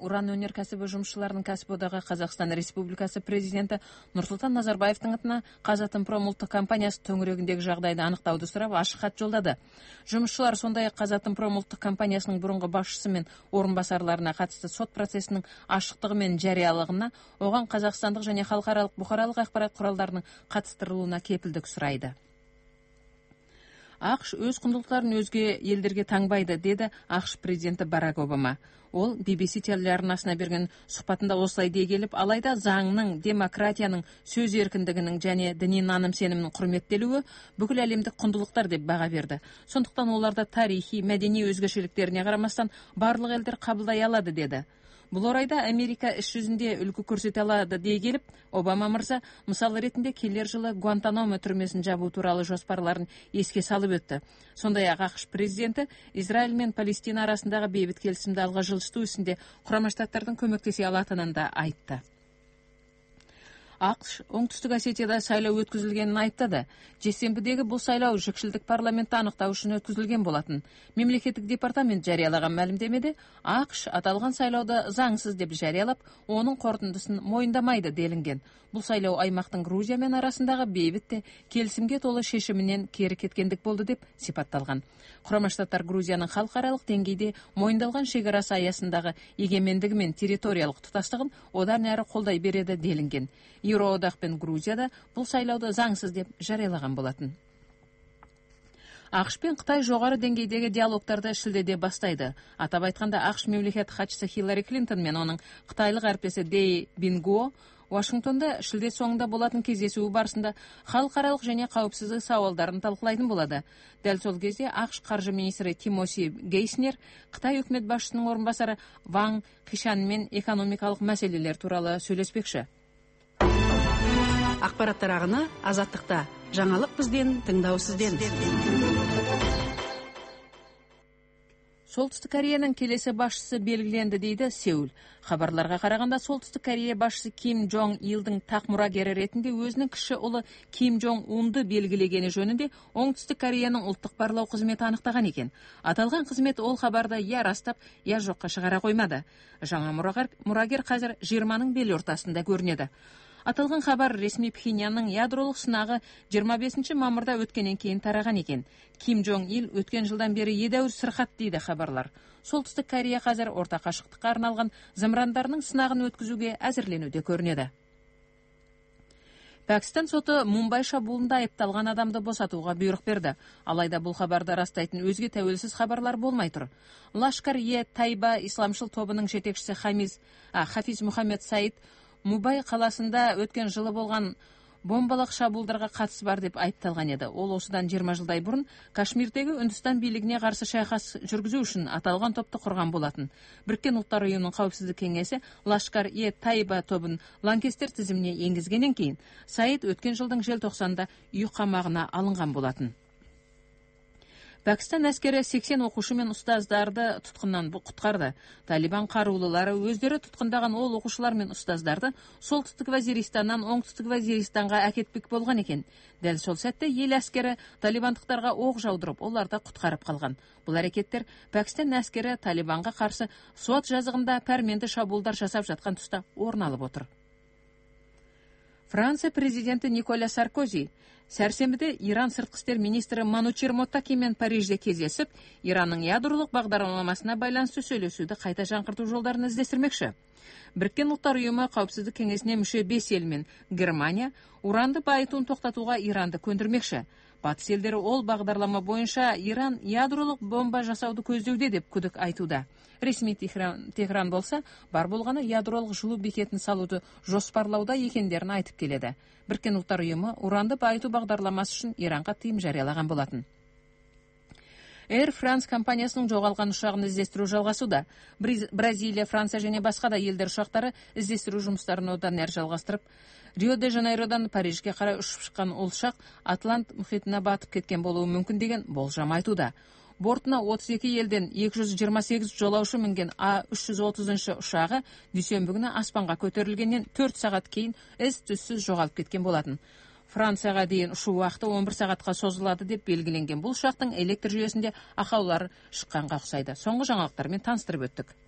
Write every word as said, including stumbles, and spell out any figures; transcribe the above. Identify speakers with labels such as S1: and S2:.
S1: уран өнеркәсібі жұмысшыларының кәсіподағы Қазақстан Республикасы президенті Нұрсұлтан Назарбаевтың атына Қазатомпром ұлттық компаниясы төңірегіндегі жағдайды анықтауды сұрап ашық хат жолдады. Жұмысшылар сондай-ақ Қазатомпром ұлттық компаниясының бұрынғы басшысы мен орынбасарларына қатысты сот процесінің ашықтығы мен жариялығына, оған қазақстандық және халықаралық бұқаралық ақпарат құралдарының қатыстырылуына кепілдік сұрайды. ақш өз құндылықтарын өзге елдерге таңбайды, деді ақш президенті Барак Обама. Ол би би си телеарнасына берген сұхбатында осылай дей келіп, алайда заңның, демократияның, сөз еркіндігінің және діни наным сенімінің құрметтелуі бүкіл әлемдік құндылықтар деп баға берді. Сондықтан оларда тарихи, мәдени өзгешеліктеріне қарамастан барлық елдер қабылдай алады, деді. Бұл орайда Америка іс жүзінде үлгі көрсете алады дей келіп, Обама мырза мысал ретінде келер жылы Гуантанамо түрмесін жабу туралы жоспарларын еске салып өтті. Сондай-ақ ақш президенті Израиль мен Палестина арасындағы бейбіт келісімді алға жылжыту ісінде Құрама Штаттардың көмектесе алатынын да айтты. ақш оңтүстік Осетияда сайлау өткізілгенін айттады. Жексенбідегі бұл сайлау жікшілдік парламентті анықтау үшін өткізілген болатын. Мемлекеттік департамент жариялаған мәлімдемеде ақш аталған сайлауды заңсыз деп жариялап, оның қорытындысын мойындамайды делінген. Бұл сайлау аймақтың Грузиямен арасындағы бейбіт келісімге толы шешімінен кері кеткендік болды деп сипатталған. Құрама Штаттар Грузияның халықаралық деңгейде мойындалған шекарасы аясындағы егемендігі мен территориялық тұтастығын одан әрі қолдай береді делінген. Еуроодақ пен Грузияда бұл сайлауды заңсыз деп жариялаған болатын. ақш пен Қытай жоғары деңгейдегі диалогтарды шілдеде бастайды. Атап айтқанда, ақш мемлекет хатшысы Хиллари Клинтон мен оның қытайлық әріптесі Дэй Бингуо Вашингтонда шілде соңында болатын кездесуі барысында халықаралық және қауіпсіздік сауалдарын талқылайтын болады. Дәл сол кезде ақш қаржы министрі Тимоти Гейснер Қытай үкімет басшысының орынбасары Ван Қишанмен экономикалық мәселелер туралы сөйлеспекші.
S2: Ақпараттар ағыны азаттықта. Жаңалық бізден, тыңдау сізден.
S1: Солтүстік Кореяның келесі басшысы белгіленді, дейді Сеул. Хабарларға қарағанда, Солтүстік Корея басшысы Ким Джонг Илдің тақ мұрагері ретінде өзінің кіші ұлы Ким Джонг Унды белгілегені жөнінде Оңтүстік Кореяның ұлттық барлау қызметі анықтаған екен. Аталған қызмет ол хабарды я растап, я жоққа шығара қоймады. Жаңа мұрагер, мұрагер қазір жиырманың бел ортасында көрінеді. Аталған хабар ресми Пхеньянның ядролық сынағы жиырма бесінші мамырда өткеннен кейін тараған екен. Ким Джонг Ил өткен жылдан бері едәуір сырқат, дейді хабарлар. Солтүстік Корея қазір орта қашықтыққа арналған зымырандарының сынағын өткізуге әзірленуде көрінеді. Пәкістан соты Мумбай шабуылында айыпталған адамды босатуға бұйрық берді. Алайда бұл хабарды растайтын өзге тәуелсіз хабарлар болмай тұр. Лашкар-е Тайба исламшыл тобының жетекшісі Хамиз, а, Хафиз Мухаммед Саид Мумбай қаласында өткен жылы болған бомбалық шабуылдарға қатысы бар деп айыпталған еді. Ол осыдан жиырма жылдай бұрын Кашмирдегі Үндістан билігіне қарсы шайқас жүргізу үшін аталған топты құрған болатын. Біріккен ұлттар ұйымының қауіпсіздік кеңесі Лашкар-е Тайба тобын лаңкестер тізіміне енгізгеннен кейін Саид өткен жылдың желтоқсанында үй қамағына алынған болатын. Пәкістан әскері сексен оқушы мен ұстаздарды тұтқыннан құтқарды. Талибан қарулылары өздері тұтқындаған ол оқушылар мен ұстаздарды солтүстік Вазиристаннан оңтүстік Вазиристанға әкетпек болған екен. Дәл сол сәтте ел әскері талибандықтарға оқ жаудырып, оларды құтқарып қалған. Бұл әрекеттер Пәкістан әскері Талибанға қарсы Суат жазығында пәрменді шабуылдар жасап жатқан тұста орын алып отыр. Франция президенті Николя Саркози сәрсенбіде Иран сыртқы істер министрі Манучер Моттакимен Парижде кездесіп, Иранның ядролық бағдарламасына байланысты сөйлесуді қайта жаңғырту жолдарын іздестірмекші. Біріккен ұлттар ұйымы қауіпсіздік кеңесіне мүше бес ел мен Германия уранды байытуын тоқтатуға Иранды көндірмекші. Батыс елдері ол бағдарлама бойынша Иран ядролық бомба жасауды көздеуде деп күдік айтуда. Ресми Техран болса, бар болғаны ядролық жылу бекетін салуды жоспарлауда екендерін айтып келеді. Біріккен ұлттар ұйымы уранды байыту бағдарламасы үшін Иранға тыйым жариялаған болатын. Air France компаниясының жоғалған ұшағын іздестіру жалғасуда. Бразилия, Франция және басқа да елдер ұшақтары іздестіру жұмыстарын одан әрі жалғастырып, Рио-де-Жанейродан Парижге қарай ұшып шыққан ол ұшақ Атлант мұхитына батып кеткен болуы мүмкін деген болжам айтуда. Бортына отыз екі елден екі жүз жиырма сегіз жолаушы мінген А үш жүз отызыншы ұшағы дүйсенбі күні аспанға көтерілгеннен төрт сағат кейін із-түзсіз жоғалып кеткен болатын. Францияға дейін ұшу уақыты он бір сағатқа созылады деп белгіленген бұл ұшақтың электр жүйесінде ақаулар шыққанға ұқсайды. Соңғы жаңалықтармен таныстырып өттік.